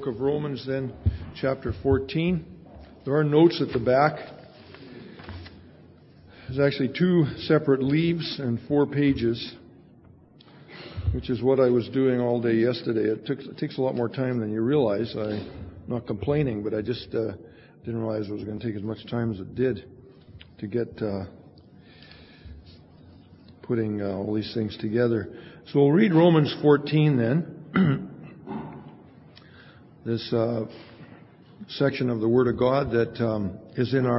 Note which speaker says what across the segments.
Speaker 1: Of Romans then, chapter 14. There are notes at the back. There's actually 2 separate leaves and 4 pages, which is what I was doing all day yesterday. It takes a lot more time than you realize. I'm not complaining, but I just didn't realize it was going to take as much time as it did to get putting all these things together. So we'll read Romans 14 then. This section of the Word of God that is in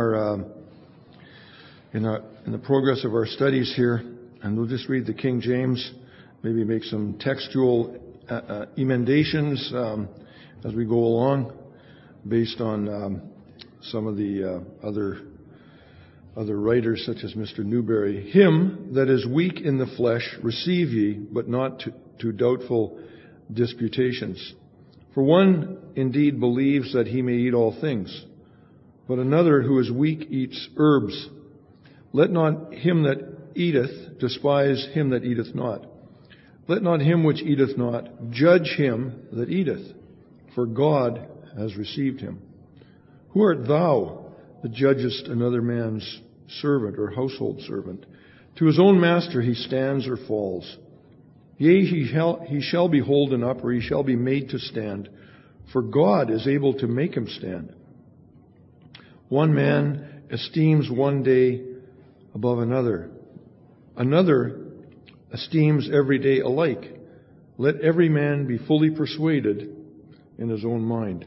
Speaker 1: the progress of our studies here, and we'll just read the King James, maybe make some textual emendations as we go along, based on some of the other writers, such as Mr. Newberry. Him that is weak in the flesh receive ye, but not to doubtful disputations. For one indeed believes that he may eat all things, but another who is weak eats herbs. Let not him that eateth despise him that eateth not. Let not him which eateth not judge him that eateth, for God has received him. Who art thou that judgest another man's servant or household servant? To his own master he stands or falls. Yea, he shall be holden up, or he shall be made to stand, for God is able to make him stand. One man esteems one day above another. Another esteems every day alike. Let every man be fully persuaded in his own mind.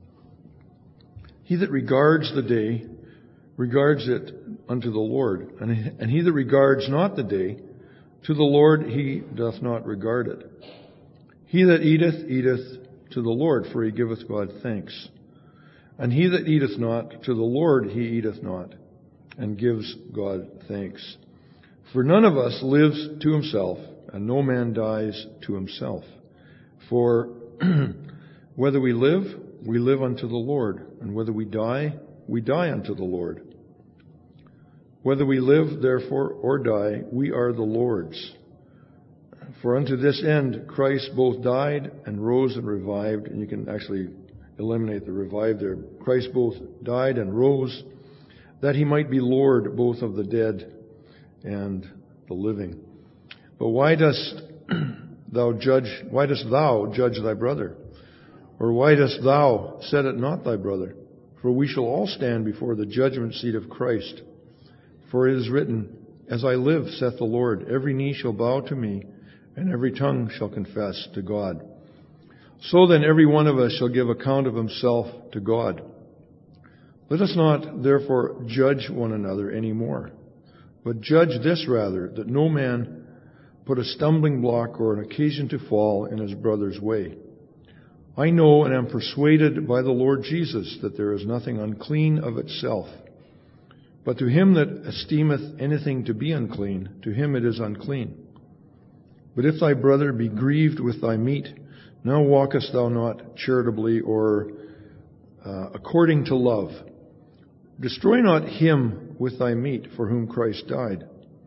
Speaker 1: He that regards the day regards it unto the Lord, and he that regards not the day, to the Lord he doth not regard it. He that eateth, eateth to the Lord, for he giveth God thanks. And he that eateth not, to the Lord he eateth not, and gives God thanks. For none of us lives to himself, and no man dies to himself. For whether we live unto the Lord, and whether we die unto the Lord. Whether we live, therefore, or die, we are the Lord's. For unto this end Christ both died and rose and revived. And you can actually eliminate the revived there. Christ both died and rose, that he might be Lord both of the dead and the living. But why dost thou judge thy brother? Or why dost thou set it not thy brother? For we shall all stand before the judgment seat of Christ. For it is written, As I live, saith the Lord, every knee shall bow to me, and every tongue shall confess to God. So then every one of us shall give account of himself to God. Let us not therefore judge one another any more, but judge this rather, that no man put a stumbling block or an occasion to fall in his brother's way. I know and am persuaded by the Lord Jesus that there is nothing unclean of itself. But to him that esteemeth anything to be unclean, to him it is unclean. But if thy brother be grieved with thy meat, now walkest thou not charitably or according to love. Destroy not him with thy meat for whom Christ died.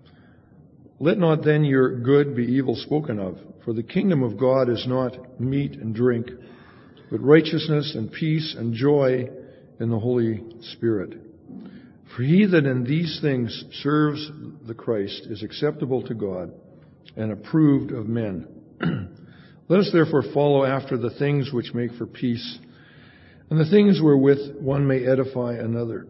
Speaker 1: Let not then your good be evil spoken of, for the kingdom of God is not meat and drink, but righteousness and peace and joy in the Holy Spirit. For he that in these things serves the Christ is acceptable to God and approved of men. Let us therefore follow after the things which make for peace, and the things wherewith one may edify another.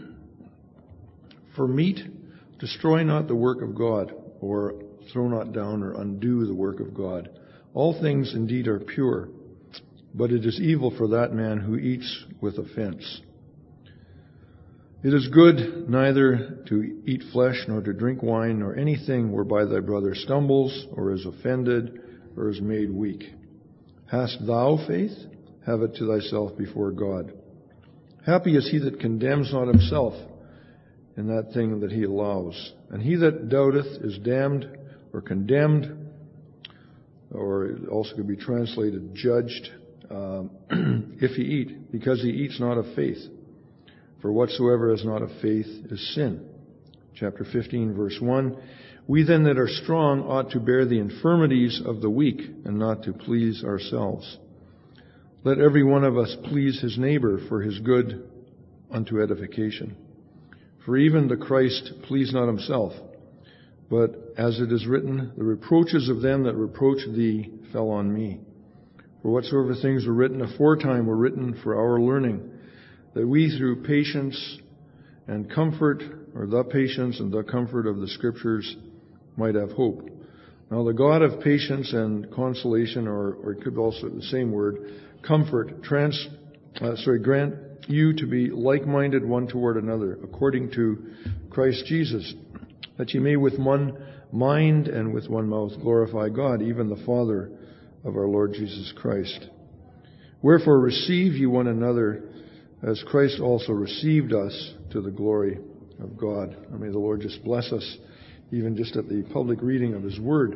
Speaker 1: For meat, destroy not the work of God, or throw not down or undo the work of God. All things indeed are pure, but it is evil for that man who eats with offense. It is good neither to eat flesh, nor to drink wine, nor anything whereby thy brother stumbles, or is offended, or is made weak. Hast thou faith? Have it to thyself before God. Happy is he that condemns not himself in that thing that he allows. And he that doubteth is damned, or condemned, or it also could be translated judged, if he eat, because he eats not of faith. For whatsoever is not of faith is sin. Chapter 15, verse 1. We then that are strong ought to bear the infirmities of the weak, and not to please ourselves. Let every one of us please his neighbor for his good unto edification. For even the Christ pleased not himself, but as it is written, the reproaches of them that reproach thee fell on me. For whatsoever things were written aforetime were written for our learning, that we through patience and comfort, or the patience and the comfort of the Scriptures, might have hope. Now the God of patience and consolation, or it could be also the same word, comfort, grant you to be like-minded one toward another, according to Christ Jesus, that ye may with one mind and with one mouth glorify God, even the Father of our Lord Jesus Christ. Wherefore receive ye one another, as Christ also received us to the glory of God. And may the Lord just bless us, even just at the public reading of His Word.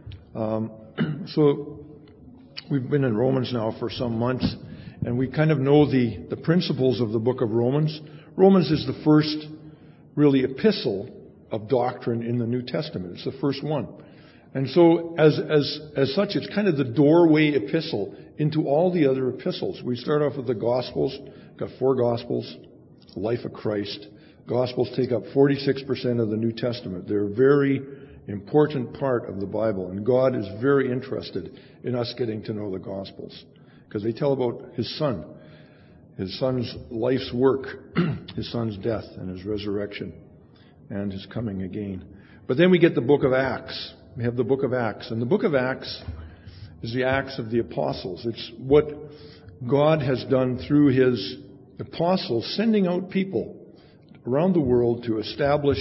Speaker 1: So we've been in Romans now for some months, and we kind of know the principles of the book of Romans. Romans is the first really epistle of doctrine in the New Testament. It's the first one. And so as such, it's kind of the doorway epistle into all the other epistles. We start off with the Gospels. Got 4 Gospels, the life of Christ. Gospels take up 46% of the New Testament. They're a very important part of the Bible, and God is very interested in us getting to know the Gospels, because they tell about His Son's life's work, His Son's death and His resurrection, and His coming again. But then we get the book of Acts. We have the book of Acts, and the book of Acts is the Acts of the Apostles. It's what God has done through His apostles, sending out people around the world to establish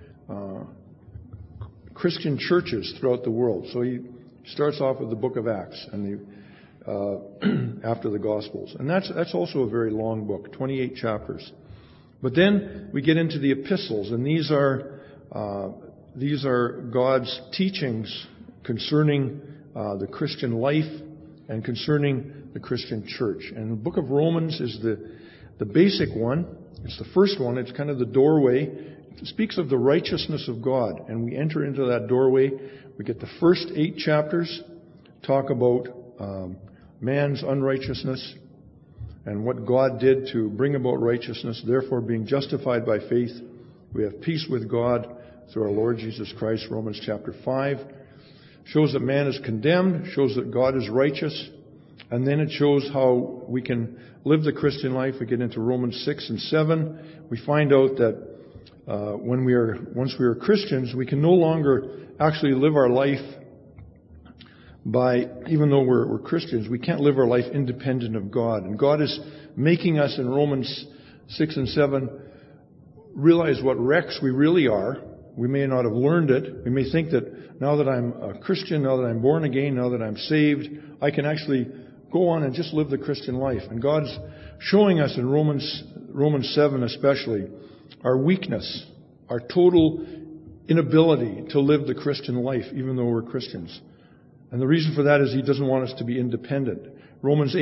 Speaker 1: Christian churches throughout the world. So he starts off with the book of Acts and after the Gospels. And that's also a very long book, 28 chapters. But then we get into the epistles, and these are God's teachings concerning the Christian life and concerning the Christian church. And the book of Romans is the basic one. It's the first one. It's kind of the doorway. It speaks of the righteousness of God. And we enter into that doorway. We get the first 8 chapters, talk about man's unrighteousness and what God did to bring about righteousness. Therefore, being justified by faith, we have peace with God through our Lord Jesus Christ. Romans chapter 5 shows that man is condemned, shows that God is righteous, and then it shows how we can live the Christian life. We get into Romans 6 and 7. We find out that once we are Christians, we can no longer actually live our life even though we're Christians, we can't live our life independent of God. And God is making us in Romans 6 and 7 realize what wrecks we really are. We may not have learned it. We may think that now that I'm a Christian, now that I'm born again, now that I'm saved, I can actually go on and just live the Christian life. And God's showing us in Romans 7 especially, our weakness, our total inability to live the Christian life, even though we're Christians. And the reason for that is He doesn't want us to be independent. Romans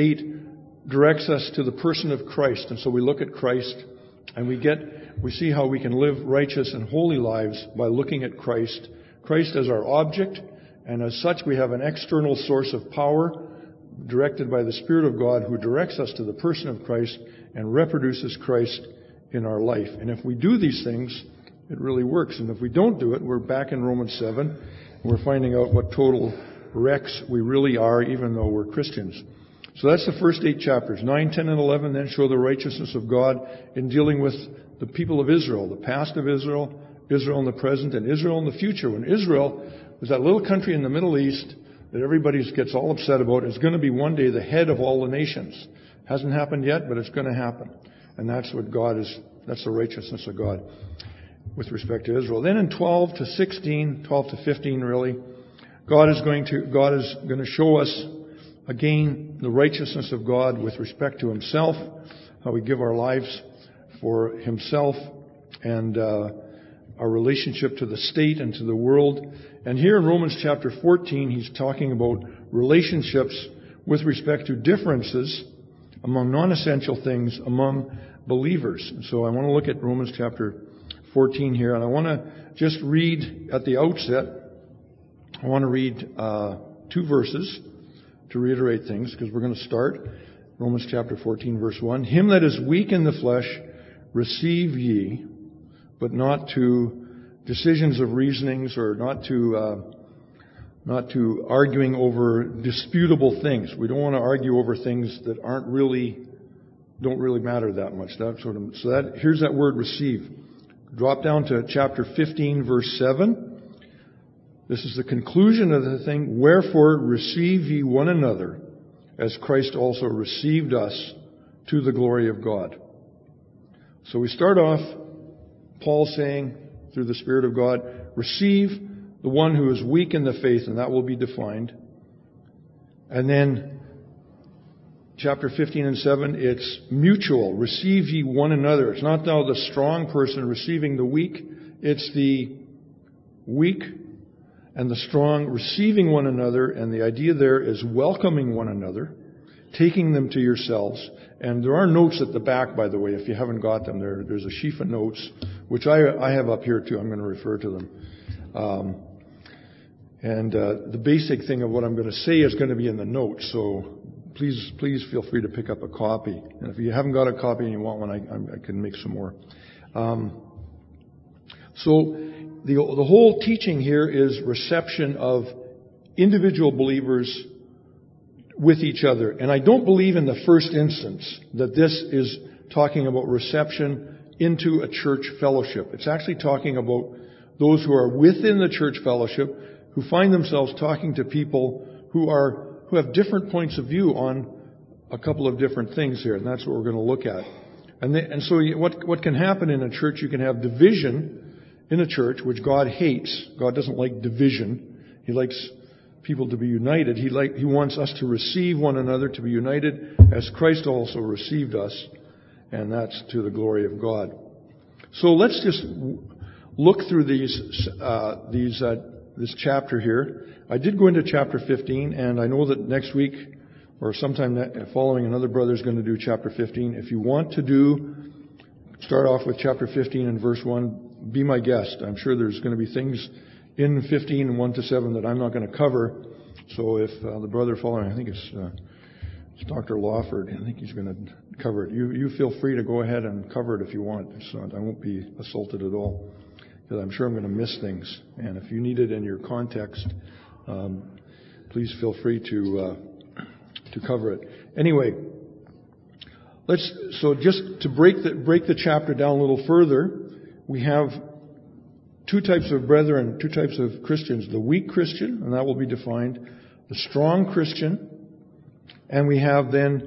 Speaker 1: 8 directs us to the person of Christ. And so we look at Christ and we see how we can live righteous and holy lives by looking at Christ. Christ as our object, and as such we have an external source of power directed by the Spirit of God, who directs us to the person of Christ and reproduces Christ in our life. And if we do these things, it really works. And if we don't do it, we're back in Romans 7, and we're finding out what total wrecks we really are, even though we're Christians. So that's the first 8 chapters. 9, 10, and 11 then show the righteousness of God in dealing with the people of Israel, the past of Israel, Israel in the present, and Israel in the future. When Israel was that little country in the Middle East that everybody gets all upset about, is going to be one day the head of all the nations. Hasn't happened yet, but it's going to happen. And that's what God is, that's the righteousness of God with respect to Israel. Then in 12 to 16, 12 to 15 really, God is going to show us again the righteousness of God with respect to Himself, how we give our lives for Himself, and our relationship to the state and to the world. And here in Romans chapter 14, he's talking about relationships with respect to differences among non-essential things among believers. So I want to look at Romans chapter 14 here, and I want to just read at the outset, I want to read 2 verses to reiterate things, because we're going to start. Romans chapter 14, verse 1. Him that is weak in the flesh receive ye, but not to decisions of reasonings, or not to arguing over disputable things. We don't want to argue over things that don't really matter that much. Here's that word receive. Drop down to chapter 15, verse 7. This is the conclusion of the thing. Wherefore receive ye one another, as Christ also received us, to the glory of God. So we start off, Paul saying, through the Spirit of God, receive the one who is weak in the faith, and that will be defined. And then, chapter 15 and 7, it's mutual. Receive ye one another. It's not now the strong person receiving the weak. It's the weak and the strong receiving one another. And the idea there is welcoming one another, taking them to yourselves. And there are notes at the back, by the way, if you haven't got them. There's a sheaf of notes, which I have up here too. I'm going to refer to them. The basic thing of what I'm going to say is going to be in the notes, so please feel free to pick up a copy. And if you haven't got a copy and you want one, I can make some more. So the whole teaching here is reception of individual believers with each other. And I don't believe in the first instance that this is talking about reception into a church fellowship. It's actually talking about those who are within the church fellowship, who find themselves talking to people who have different points of view on a couple of different things here, and that's what we're going to look at. And so what can happen in a church, you can have division in a church, which God hates. God doesn't like division. He likes people to be united. He wants us to receive one another, to be united as Christ also received us, and that's to the glory of God. So let's just look through this chapter here. I did go into chapter 15, and I know that next week or sometime following, another brother is going to do chapter 15. If you want to start off with chapter 15 and verse 1, be my guest. I'm sure there's going to be things in 15 and 1 to 7 that I'm not going to cover. So if the brother following, I think it's Dr. Lawford, I think he's going to cover it. You feel free to go ahead and cover it if you want. I won't be assaulted at all, because I'm sure I'm going to miss things. And if you need it in your context, please feel free to cover it. Anyway, just to break the chapter down a little further, we have two types of brethren, two types of Christians: the weak Christian, and that will be defined; the strong Christian, and we have then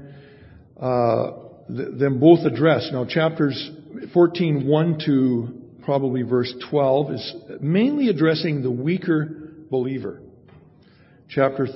Speaker 1: them both addressed. Now, chapters 14, 1 to probably verse 12 is mainly addressing the weaker believer. Verse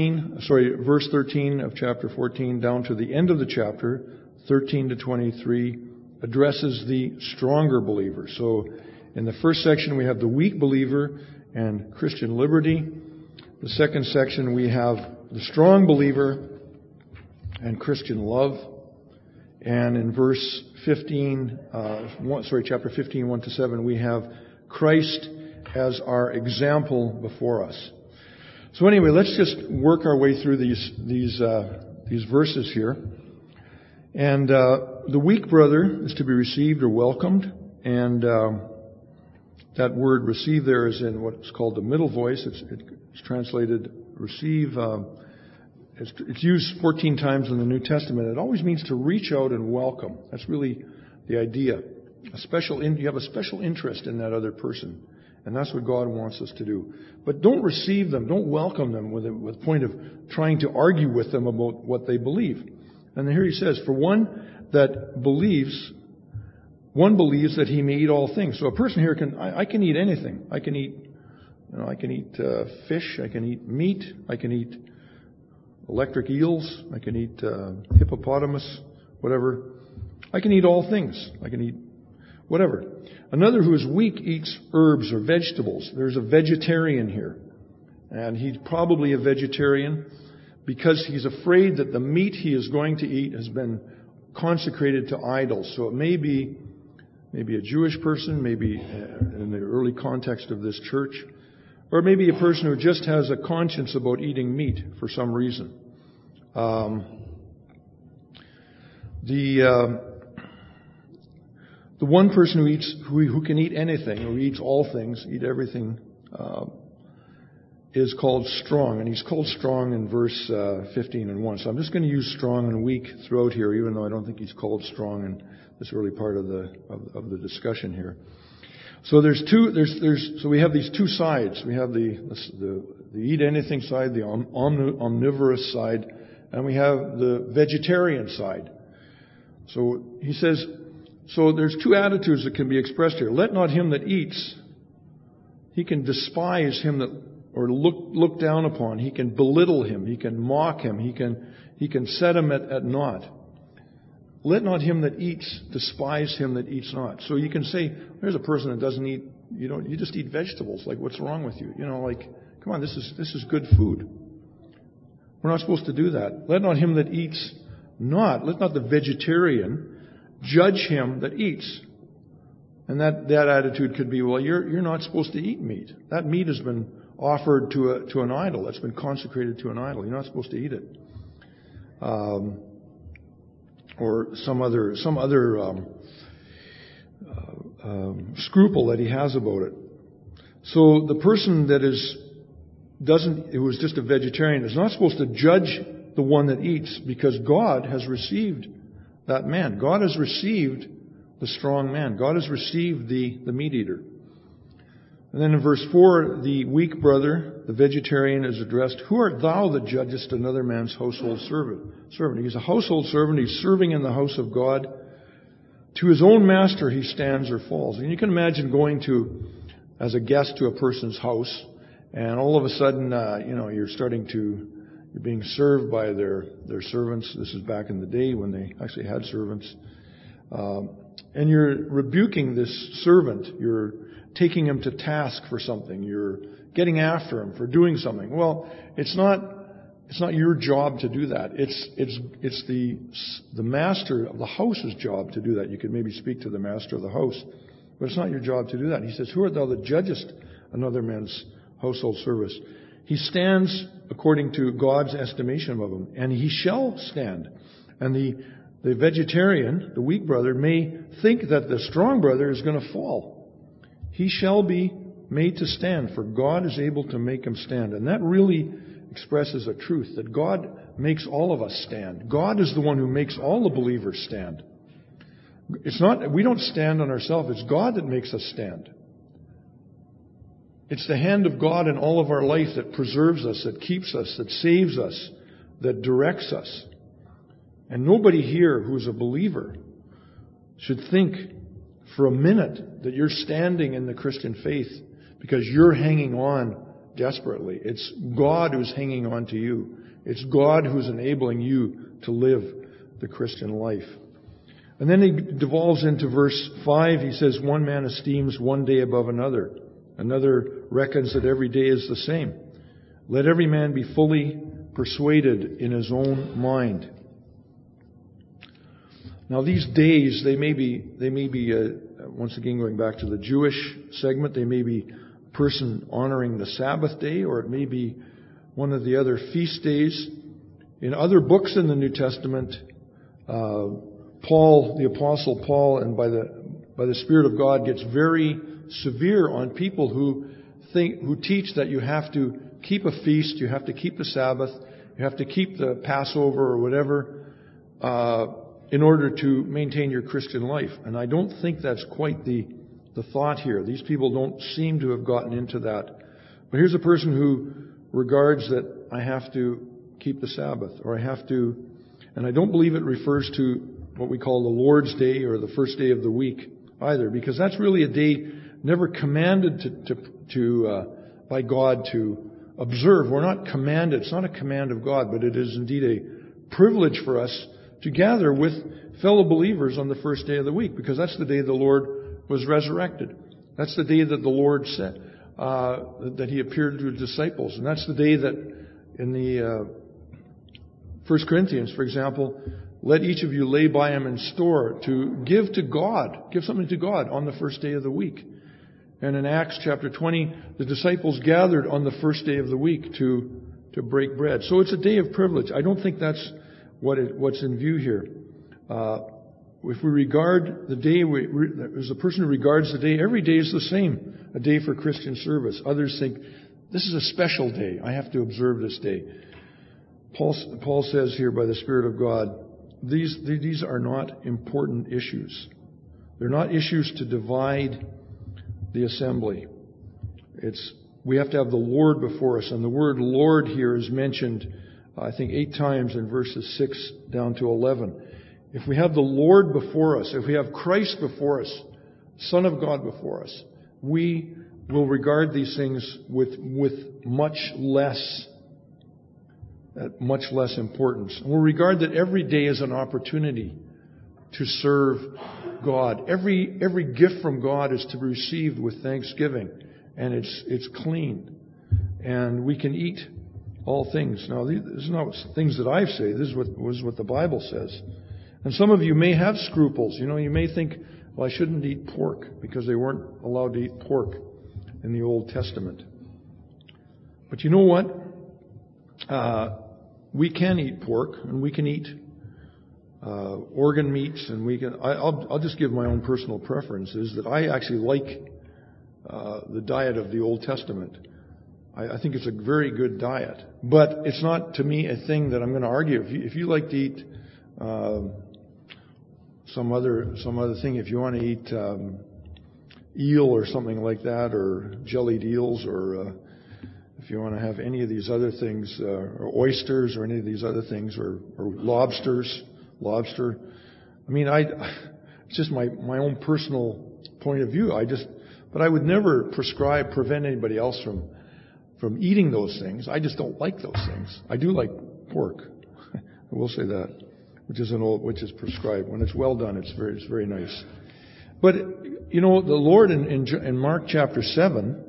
Speaker 1: 13 of chapter 14 down to the end of the chapter, 13 to 23, addresses the stronger believer. So in the first section we have the weak believer and Christian liberty. The second section we have the strong believer and Christian love. And in verse 15, chapter 15, 1 to 7, we have Christ as our example before us. So anyway, let's just work our way through these verses here. And the weak brother is to be received or welcomed, and that word "receive" there is in what's called the middle voice. It's translated "receive." It's used 14 times in the New Testament. It always means to reach out and welcome. That's really the idea. You have a special interest in that other person. And that's what God wants us to do. But don't receive them, don't welcome them with the point of trying to argue with them about what they believe. And here he says, for one believes that he may eat all things. So a person here I can eat anything. I can eat fish, I can eat meat, I can eat electric eels, I can eat hippopotamus, whatever. I can eat all things. I can eat whatever. Another who is weak eats herbs or vegetables. There's a vegetarian here. And he's probably a vegetarian because he's afraid that the meat he is going to eat has been consecrated to idols. So it may be a Jewish person, maybe in the early context of this church, or maybe a person who just has a conscience about eating meat for some reason. The one person who can eat anything, who eats all things, eat everything, is called strong, and he's called strong in verse 15 and 1. So I'm just going to use strong and weak throughout here, even though I don't think he's called strong in this early part of the discussion here. So so we have these two sides. We have the eat anything side, the omnivorous side, and we have the vegetarian side. So he says, so there's two attitudes that can be expressed here. Let not him that eats, he can despise him that, or look down upon. He can belittle him. He can mock him. He can set him at naught. Let not him that eats despise him that eats not. So you can say, there's a person that doesn't eat, you just eat vegetables. Like, what's wrong with you? Come on, this is good food. We're not supposed to do that. Let not him that eats not, let not the vegetarian judge him that eats. And that attitude could be, well, you're not supposed to eat meat. That meat has been offered to an idol. That's been consecrated to an idol. You're not supposed to eat it. Or some other scruple that he has about it. So the person who is just a vegetarian is not supposed to judge the one that eats, because God has received that man. God has received the strong man. God has received the meat eater. And then in verse 4, the weak brother, the vegetarian, is addressed. Who art thou that judgest another man's household servant? He's a household servant. He's serving in the house of God. To his own master he stands or falls. And you can imagine going as a guest to a person's house, and all of a sudden, you're being served by their servants. This is back in the day when they actually had servants. And you're rebuking this servant. You're taking him to task for something. You're getting after him for doing something. Well, it's not your job to do that. It's the master of the house's job to do that. You could maybe speak to the master of the house, but it's not your job to do that. He says, who art thou that judgest another man's household service? He stands according to God's estimation of him, and he shall stand. And the vegetarian, the weak brother, may think that the strong brother is going to fall. He shall be made to stand, for God is able to make him stand. And that really expresses a truth, that God makes all of us stand. God is the one who makes all the believers stand. We don't stand on ourselves, it's God that makes us stand. It's the hand of God in all of our life that preserves us, that keeps us, that saves us, that directs us. And nobody here who is a believer should think for a minute that you're standing in the Christian faith because you're hanging on desperately. It's God who's hanging on to you. It's God who's enabling you to live the Christian life. And then he devolves into verse 5. He says, one man esteems one day above another. Another reckons that every day is the same. Let every man be fully persuaded in his own mind. Now these days, they may be once again going back to the Jewish segment, they may be a person honoring the Sabbath day, or it may be one of the other feast days. In other books in the New Testament, Paul, the Apostle Paul, and by the Spirit of God, gets very severe on people who teach that you have to keep a feast, you have to keep the Sabbath, you have to keep the Passover or whatever, in order to maintain your Christian life. And I don't think that's quite the thought here. These people don't seem to have gotten into that. But here's a person who regards that I have to keep the Sabbath, or I have to, and I don't believe it refers to what we call the Lord's Day or the first day of the week either, because that's really a day never commanded by God to observe. We're not commanded. It's not a command of God, but it is indeed a privilege for us to gather with fellow believers on the first day of the week, because that's the day the Lord was resurrected. That's the day that the Lord said that He appeared to His disciples. And that's the day that in the 1 Corinthians, for example, let each of you lay by him in store to give to God, give something to God on the first day of the week. And in Acts chapter 20, the disciples gathered on the first day of the week to break bread. So it's a day of privilege. I don't think that's what's in view here. If we regard the day, as a person who regards the day, every day is the same, a day for Christian service. Others think, this is a special day. I have to observe this day. Paul says here by the Spirit of God, these are not important issues. They're not issues to divide the assembly. We have to have the Lord before us. And the word Lord here is mentioned, I think, 8 times in verses 6 down to 11. If we have the Lord before us, if we have Christ before us, Son of God before us, we will regard these things with much less importance. And we'll regard that every day is an opportunity to serve God. Every gift from God is to be received with thanksgiving, and it's clean, and we can eat all things. Now, this is not things that I say. This is what the Bible says. And some of you may have scruples. You may think, well, I shouldn't eat pork because they weren't allowed to eat pork in the Old Testament. But you know what? We can eat pork, and we can eat organ meats, and we can. I'll just give my own personal preferences that I actually like the diet of the Old Testament. I think it's a very good diet, but it's not to me a thing that I'm going to argue. If you like to eat some other thing, if you want to eat eel or something like that, or jellied eels, or if you want to have any of these other things, or oysters, or any of these other things, or lobster. I mean, it's just my own personal point of view. But I would never prevent anybody else from eating those things. I just don't like those things. I do like pork. I will say that, which is prescribed. When it's well done, it's very nice. But the Lord in Mark chapter 7,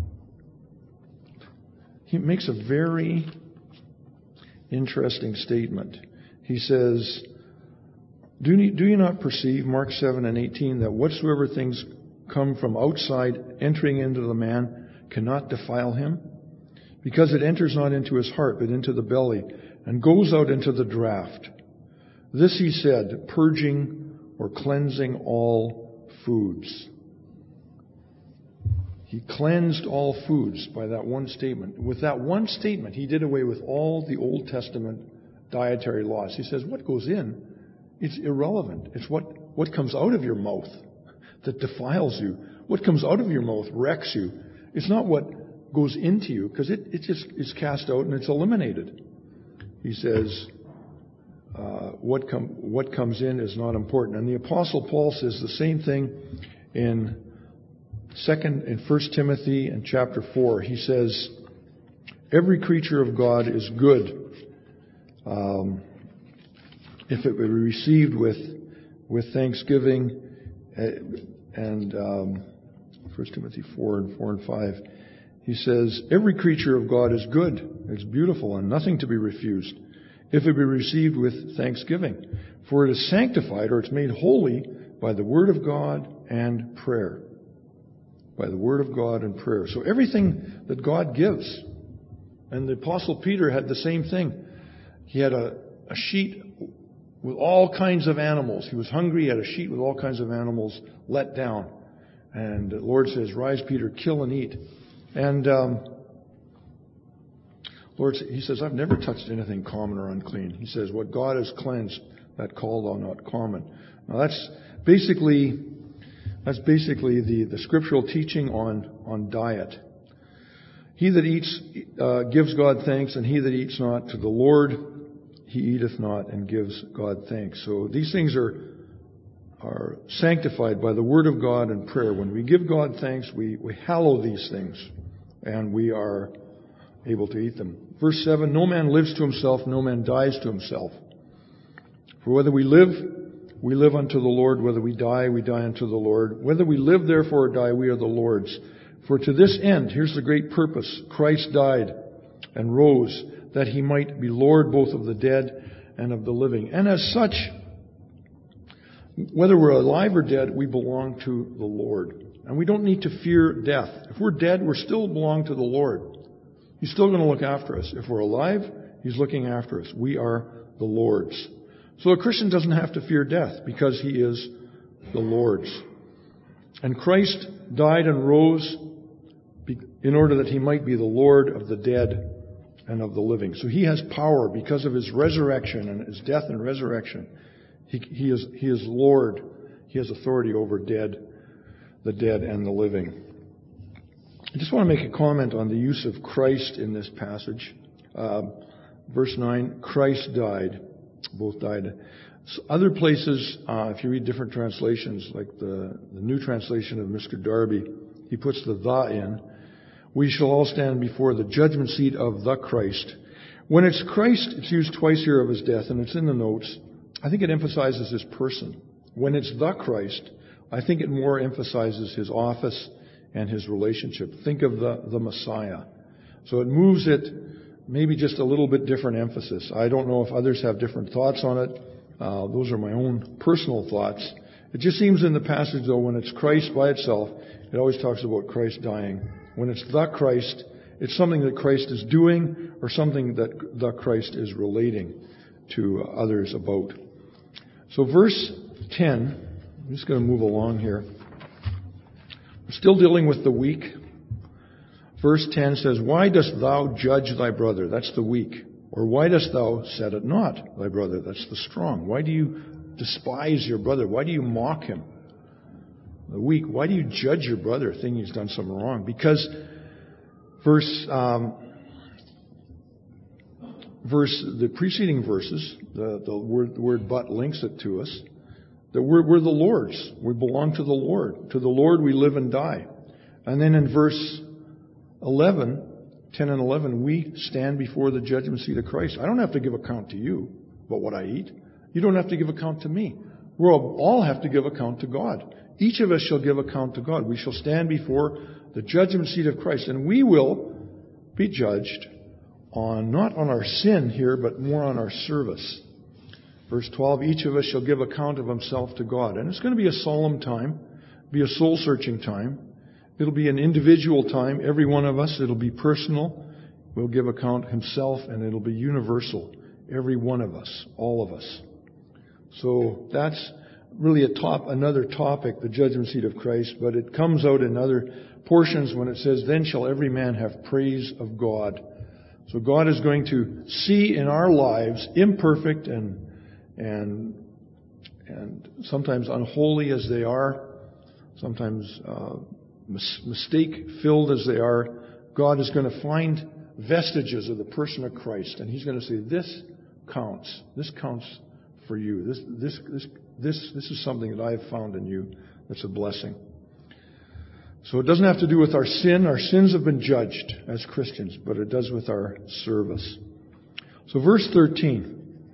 Speaker 1: He makes a very interesting statement. He says, Do you not perceive, Mark 7 and 18, that whatsoever things come from outside, entering into the man, cannot defile him? Because it enters not into his heart, but into the belly, and goes out into the draught. This he said, purging or cleansing all foods. He cleansed all foods by that one statement. With that one statement, he did away with all the Old Testament dietary laws. He says, what goes in, it's irrelevant. It's what comes out of your mouth that defiles you. What comes out of your mouth wrecks you. It's not what goes into you, because it just is cast out and it's eliminated. He says, what comes in is not important. And the Apostle Paul says the same thing in 1 Timothy in chapter 4. He says, every creature of God is good if it be received with thanksgiving. And 1 Timothy 4 and 5, he says, every creature of God is good. It's beautiful and nothing to be refused, if it be received with thanksgiving. For it is sanctified, or it's made holy, by the word of God and prayer. By the word of God and prayer. So everything that God gives. And the Apostle Peter had the same thing. He had a sheet with all kinds of animals. He was hungry. He had a sheet with all kinds of animals let down. And the Lord says, rise, Peter, kill and eat. And He says, I've never touched anything common or unclean. He says, what God has cleansed, that call thou not common. Now that's basically the scriptural teaching on diet. He that eats gives God thanks, and he that eats not to the Lord, he eateth not and gives God thanks. So these things are sanctified by the word of God and prayer. When we give God thanks, we hallow these things, and we are able to eat them. Verse 7, no man lives to himself, no man dies to himself. For whether we live unto the Lord. Whether we die unto the Lord. Whether we live, therefore, or die, we are the Lord's. For to this end, here's the great purpose, Christ died and rose, that he might be Lord both of the dead and of the living. And as such, whether we're alive or dead, we belong to the Lord. And we don't need to fear death. If we're dead, we still belong to the Lord. He's still going to look after us. If we're alive, He's looking after us. We are the Lord's. So a Christian doesn't have to fear death because he is the Lord's. And Christ died and rose in order that he might be the Lord of the dead and of the living. So he has power because of his resurrection and his death and resurrection. He is Lord. He has authority over the dead and the living. I just want to make a comment on the use of Christ in this passage. Verse 9, Christ died. Both died. So other places, if you read different translations, like the new translation of Mr. Darby, he puts the in. We shall all stand before the judgment seat of the Christ. When it's Christ, it's used twice here of his death, and it's in the notes. I think it emphasizes his person. When it's the Christ, I think it more emphasizes his office and his relationship. Think of the Messiah. So it moves it maybe just a little bit different emphasis. I don't know if others have different thoughts on it. Those are my own personal thoughts. It just seems in the passage, though, when it's Christ by itself, it always talks about Christ dying. When it's the Christ, it's something that Christ is doing or something that the Christ is relating to others about. So verse 10, I'm just going to move along here. We're still dealing with the weak. Verse 10 says, Why dost thou judge thy brother? That's the weak. Or why dost thou set it not, thy brother? That's the strong. Why do you despise your brother? Why do you mock him? The weak. Why do you judge your brother, thinking he's done something wrong? Because the preceding verses, the word but links it to us, that we're the Lord's. We belong to the Lord. To the Lord we live and die. And then in verse 10 and 11, we stand before the judgment seat of Christ. I don't have to give account to you about what I eat. You don't have to give account to me. We all have to give account to God. Each of us shall give account to God. We shall stand before the judgment seat of Christ. And we will be judged not on our sin here, but more on our service. Verse 12, each of us shall give account of himself to God. And it's going to be a solemn time, be a soul-searching time. It'll be an individual time, every one of us. It'll be personal. We'll give account himself, and it'll be universal. Every one of us, all of us. So that's really another topic, the judgment seat of Christ, but it comes out in other portions when it says, Then shall every man have praise of God. So God is going to see in our lives, imperfect and sometimes unholy as they are, sometimes mistake-filled as they are, God is going to find vestiges of the person of Christ, and He's going to say, "This counts. This counts for you. This is something that I have found in you that's a blessing." So it doesn't have to do with our sin. Our sins have been judged as Christians, but it does with our service. So verse 13.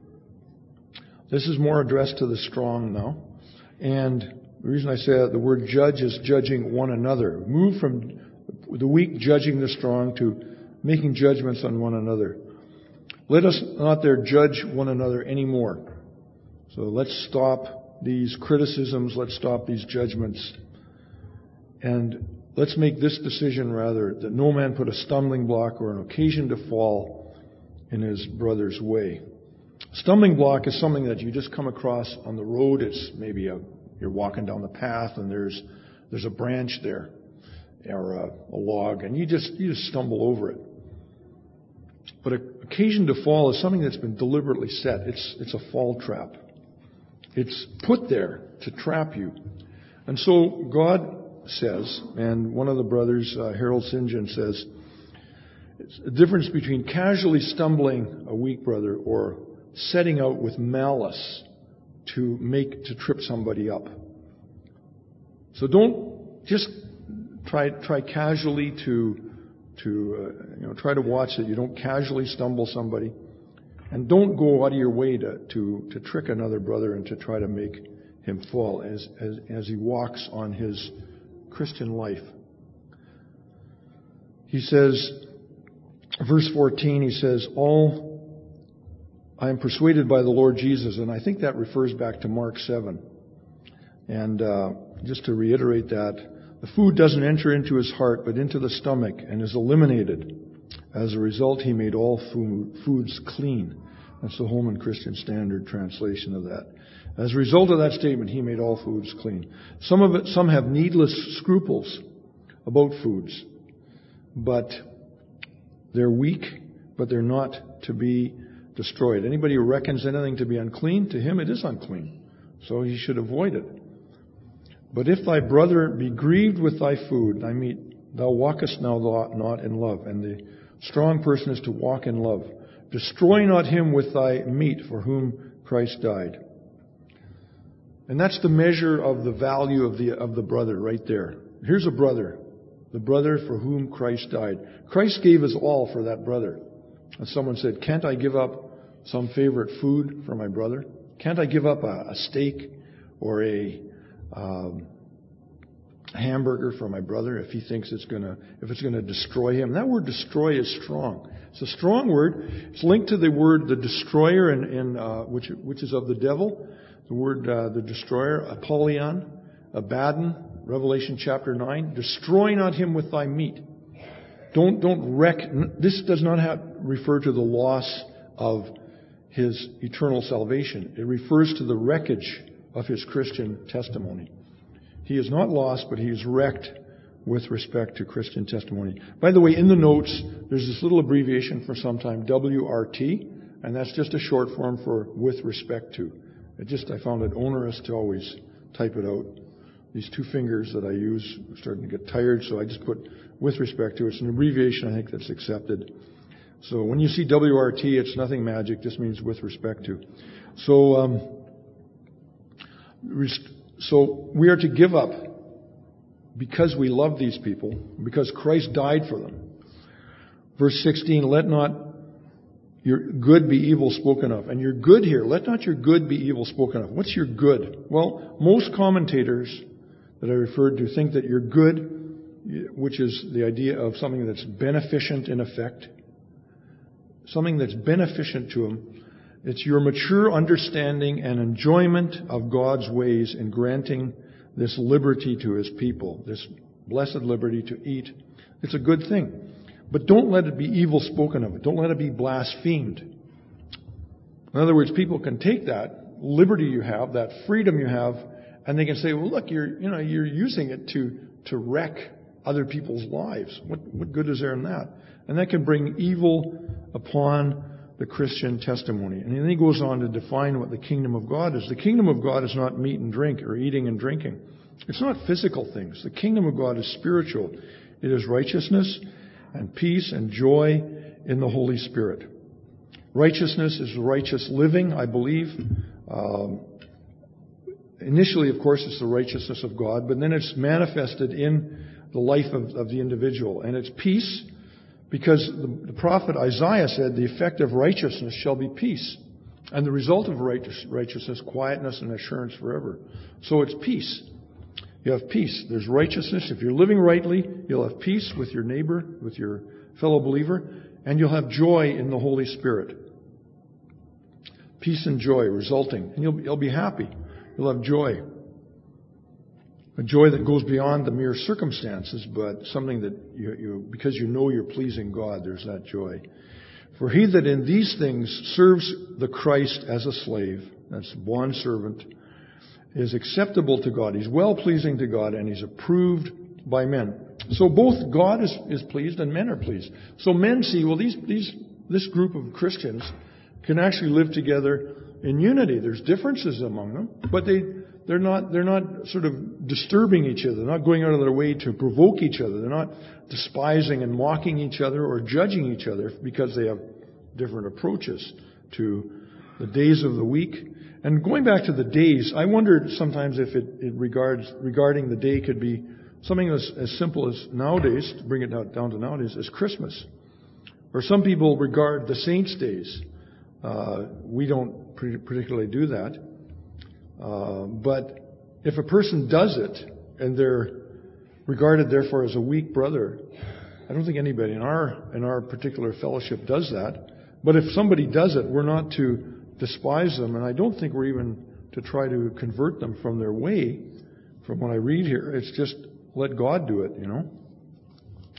Speaker 1: This is more addressed to the strong now. And the reason I say that, the word judge is judging one another. Move from the weak judging the strong to making judgments on one another. Let us not there judge one another anymore. So let's stop these criticisms. Let's stop these judgments. And let's make this decision rather, that no man put a stumbling block or an occasion to fall in his brother's way. A stumbling block is something that you just come across on the road. It's maybe you're walking down the path and there's a branch there or a log, and you just stumble over it. But an occasion to fall is something that's been deliberately set. It's a fall trap. It's put there to trap you. And so God says, and one of the brothers, Harold St. John, says, it's a difference between casually stumbling a weak brother or setting out with malice to trip somebody up. So don't just try casually to try to watch that you don't casually stumble somebody, and don't go out of your way to trick another brother and to try to make him fall as he walks on his Christian life. He says, verse 14, he says, I am persuaded by the Lord Jesus, and I think that refers back to Mark 7. And just to reiterate that, the food doesn't enter into his heart, but into the stomach, and is eliminated. As a result, he made all foods clean. That's the Holman Christian Standard translation of that. As a result of that statement, he made all foods clean. Some have needless scruples about foods, but they're weak, but they're not to be destroyed. Anybody who reckons anything to be unclean, to him it is unclean. So he should avoid it. But if thy brother be grieved with thy food, thy meat, thou walkest now not in love. And the strong person is to walk in love. Destroy not him with thy meat for whom Christ died. And that's the measure of the value of the brother right there. Here's a brother. The brother for whom Christ died. Christ gave his all for that brother. And someone said, can't I give up some favorite food for my brother? Can't I give up a steak or a hamburger for my brother if he thinks if it's gonna destroy him? That word destroy is strong. It's a strong word. It's linked to the word the destroyer which is of the devil. The word the destroyer, Apollyon, Abaddon, Revelation chapter 9. Destroy not him with thy meat. Don't wreck. This does not refer to the loss of his eternal salvation. It refers to the wreckage of his Christian testimony. He is not lost, but he is wrecked with respect to Christian testimony. By the way, in the notes, there's this little abbreviation for sometime, WRT, and that's just a short form for with respect to. I found it onerous to always type it out. These two fingers that I use are starting to get tired, so I just put with respect to. It's an abbreviation, I think, that's accepted. So when you see WRT, it's nothing magic, just means with respect to. So we are to give up because we love these people, because Christ died for them. Verse 16, let not your good be evil spoken of. And your good here, let not your good be evil spoken of. What's your good? Well, most commentators that I referred to think that your good, which is the idea of something that's beneficent in effect, something that's beneficent to him, it's your mature understanding and enjoyment of God's ways in granting this liberty to his people, this blessed liberty to eat. It's a good thing. But don't let it be evil spoken of. Don't let it be blasphemed. In other words, people can take that liberty you have, that freedom you have, and they can say, well, look, you're using it to wreck other people's lives. What good is there in that? And that can bring evil upon the Christian testimony. And then he goes on to define what the kingdom of God is. The kingdom of God is not meat and drink or eating and drinking. It's not physical things. The kingdom of God is spiritual. It is righteousness and peace and joy in the Holy Spirit. Righteousness is righteous living, I believe. Initially, of course, it's the righteousness of God, but then it's manifested in the life of the individual. And it's peace, because the prophet Isaiah said, the effect of righteousness shall be peace. And the result of righteousness, quietness and assurance forever. So it's peace. You have peace. There's righteousness. If you're living rightly, you'll have peace with your neighbor, with your fellow believer, and you'll have joy in the Holy Spirit. Peace and joy resulting. And you'll be happy. You'll have joy. A joy that goes beyond the mere circumstances, but something that you because you know you're pleasing God, there's that joy. For he that in these things serves the Christ as a slave, that's bondservant, is acceptable to God. He's well-pleasing to God, and he's approved by men. So both God is pleased and men are pleased. So men see, well, this group of Christians can actually live together in unity. There's differences among them, but they're not sort of disturbing each other. They're not going out of their way to provoke each other. They're not despising and mocking each other or judging each other because they have different approaches to the days of the week. And going back to the days, I wondered sometimes if regarding the day could be something as simple as nowadays, to bring it down to nowadays, as Christmas. Or some people regard the saints' days. We don't particularly do that. But if a person does it, and they're regarded therefore as a weak brother, I don't think anybody in our particular fellowship does that. But if somebody does it, we're not to despise them, and I don't think we're even to try to convert them from their way. From what I read here, it's just let God do it,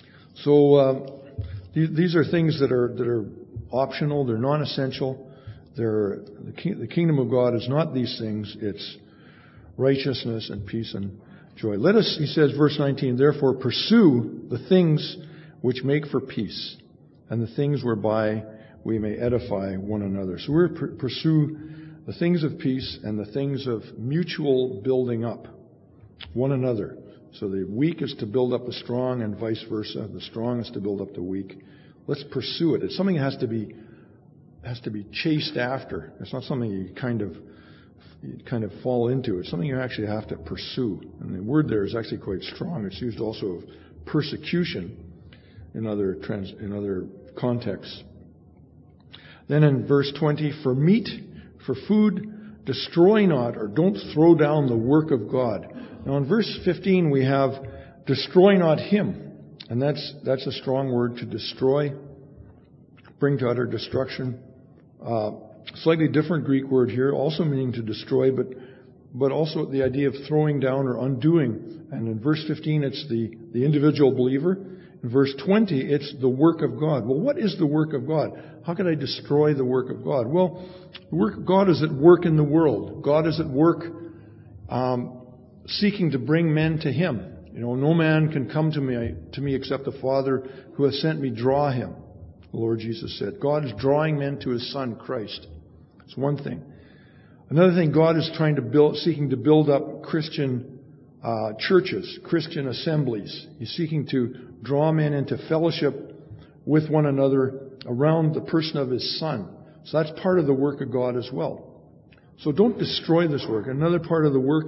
Speaker 1: So these are things that are optional. They're non-essential. The kingdom of God is not these things. It's righteousness and peace and joy. Let us, he says, verse 19, therefore pursue the things which make for peace and the things whereby we may edify one another. So we're pursue the things of peace and the things of mutual building up one another. So the weak is to build up the strong and vice versa. The strong is to build up the weak. Let's pursue it. It's something that has to be chased after. It's not something you kind of fall into. It's something you actually have to pursue. And the word there is actually quite strong. It's used also of persecution in other contexts. Then in verse 20, for meat, for food, destroy not, or don't throw down the work of God. Now in verse 15 we have destroy not him. And that's a strong word, to destroy, bring to utter destruction. Slightly different Greek word here, also meaning to destroy, but also the idea of throwing down or undoing. And in verse 15 it's the individual believer. In verse 20 it's the work of God. Well, what is the work of God? How can I destroy the work of God? Well, the work of God is at work in the world. God is at work seeking to bring men to Him. You know, no man can come to me except the Father who has sent me draw him, the Lord Jesus said. God is drawing men to His Son, Christ. That's one thing. Another thing, God is seeking to build up Christian churches, Christian assemblies. He's seeking to draw men into fellowship with one another around the person of His Son. So that's part of the work of God as well. So don't destroy this work. Another part of the work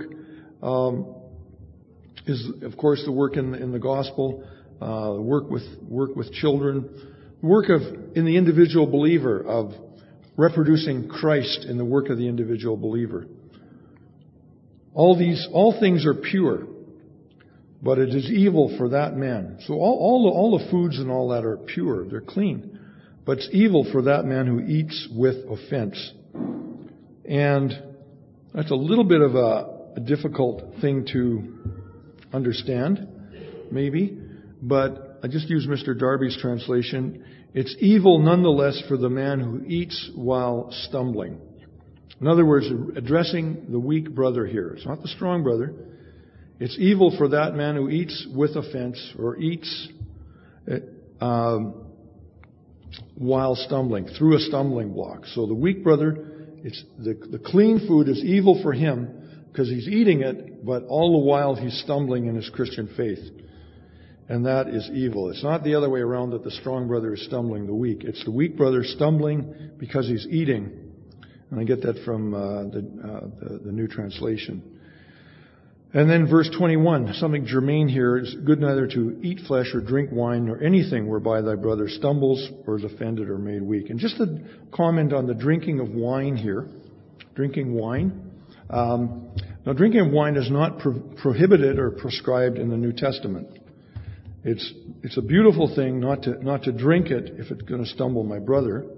Speaker 1: is, of course, the work in the gospel, work with children, work in the individual believer of reproducing Christ in the work of the individual believer. All things are pure, but it is evil for that man. So all the foods and all that are pure, they're clean, but it's evil for that man who eats with offense. And that's a little bit of a difficult thing to understand, maybe, but I just use Mr. Darby's translation. It's evil nonetheless for the man who eats while stumbling. In other words, addressing the weak brother here. It's not the strong brother. It's evil for that man who eats with offense or eats while stumbling, through a stumbling block. So the weak brother, it's the clean food is evil for him because he's eating it, but all the while he's stumbling in his Christian faith. And that is evil. It's not the other way around, that the strong brother is stumbling the weak. It's the weak brother stumbling because he's eating. And I get that from the New Translation. And then verse 21, something germane here, is good neither to eat flesh or drink wine or anything whereby thy brother stumbles or is offended or made weak. And just to comment on the drinking of wine here, drinking wine. Now, drinking of wine is not prohibited or prescribed in the New Testament. It's a beautiful thing not to drink it if it's going to stumble my brother.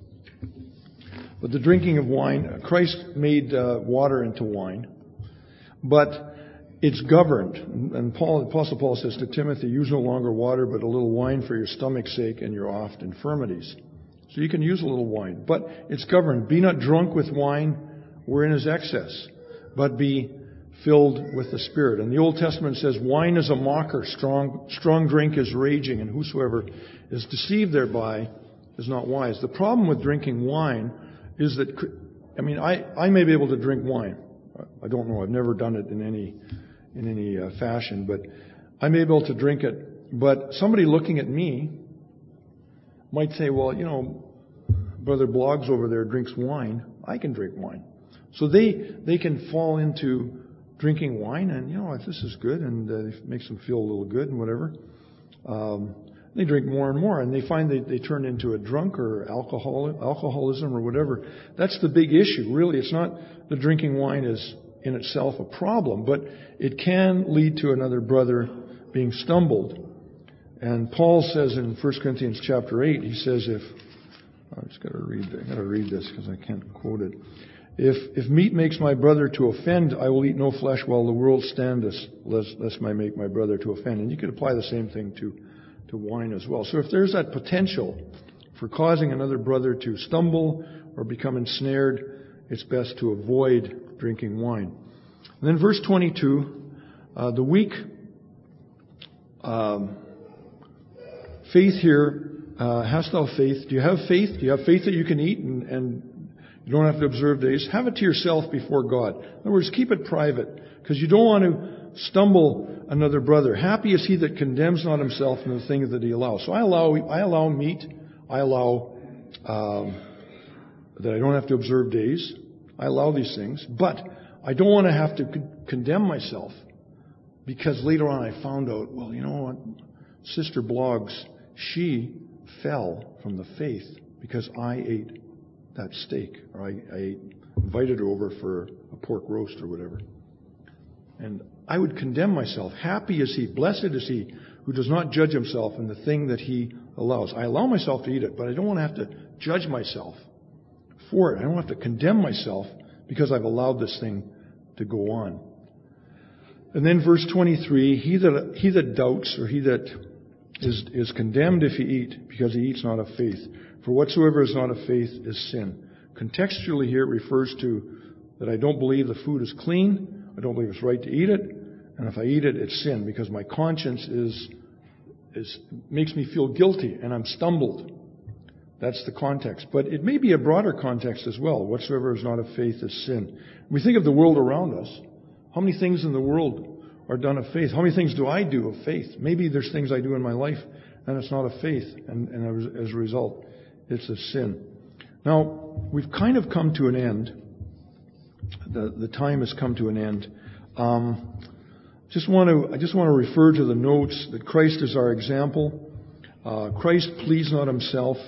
Speaker 1: But the drinking of wine, Christ made water into wine, but it's governed. And Apostle Paul says to Timothy, use no longer water, but a little wine for your stomach's sake and your oft infirmities. So you can use a little wine, but it's governed. Be not drunk with wine wherein is excess, but be filled with the Spirit. And the Old Testament says, wine is a mocker, strong drink is raging, and whosoever is deceived thereby is not wise. The problem with drinking wine is that, I may be able to drink wine. I don't know. I've never done it in any fashion, but I may be able to drink it. But somebody looking at me might say, well, Brother Bloggs over there drinks wine. I can drink wine. So they can fall into drinking wine, and this is good, and it makes them feel a little good and whatever. They drink more and more, and they find they turn into a drunk or alcoholism or whatever. That's the big issue, really. It's not that drinking wine is in itself a problem, but it can lead to another brother being stumbled. And Paul says in 1 Corinthians chapter 8, he says, I just got to read this because I can't quote it. If meat makes my brother to offend, I will eat no flesh while the world standeth, lest I make my brother to offend. And you could apply the same thing to wine as well. So if there's that potential for causing another brother to stumble or become ensnared, it's best to avoid drinking wine. And then verse 22, the weak faith here, hast thou faith? Do you have faith? Do you have faith that you can eat and you don't have to observe days? Have it to yourself before God. In other words, keep it private, because you don't want to stumble another brother. Happy is he that condemns not himself in the things that he allows. So I allow meat. I allow that I don't have to observe days. I allow these things. But I don't want to have to condemn myself, because later on I found out, well, you know what? Sister Blogs, she fell from the faith because I ate that steak, or I invited her over for a pork roast or whatever. And I would condemn myself. Happy is he, blessed is he, who does not judge himself in the thing that he allows. I allow myself to eat it, but I don't want to have to judge myself for it. I don't have to condemn myself because I've allowed this thing to go on. And then verse 23, he that doubts, or he that is condemned if he eat, because he eats not of faith. For whatsoever is not of faith is sin. Contextually here it refers to that I don't believe the food is clean, I don't believe it's right to eat it, and if I eat it, it's sin, because my conscience makes me feel guilty, and I'm stumbled. That's the context. But it may be a broader context as well. Whatsoever is not of faith is sin. We think of the world around us. How many things in the world are done of faith? How many things do I do of faith? Maybe there's things I do in my life and it's not of faith, and as a result, it's a sin. Now, we've kind of come to an end. The time has come to an end. I just want to refer to the notes that Christ is our example. Christ pleased not himself.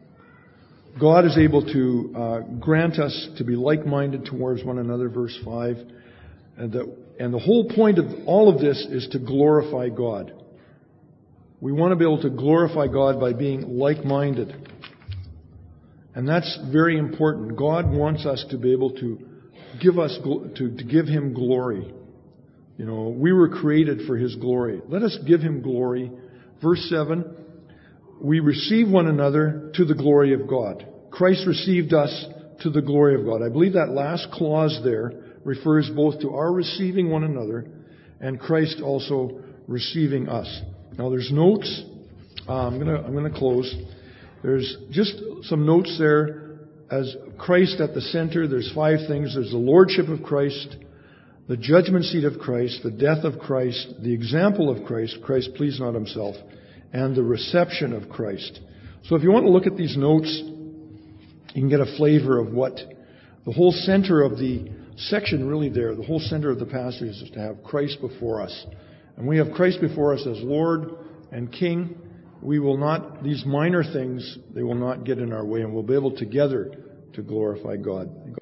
Speaker 1: God is able to grant us to be like-minded towards one another, verse 5. And the whole point of all of this is to glorify God. We want to be able to glorify God by being like-minded. And that's very important. God wants us to be able to give Him glory. You know, we were created for His glory. Let us give Him glory. Verse 7, we receive one another to the glory of God. Christ received us to the glory of God. I believe that last clause there refers both to our receiving one another and Christ also receiving us. Now there's notes. I'm going to close. There's just some notes there. As Christ at the center, there's 5 things. There's the lordship of Christ, the judgment seat of Christ, the death of Christ, the example of Christ, Christ pleased not himself, and the reception of Christ. So if you want to look at these notes, you can get a flavor of what the whole center of the section really there, the whole center of the passage is to have Christ before us. And we have Christ before us as Lord and King. We will not, these minor things, they will not get in our way, and we'll be able together to glorify God.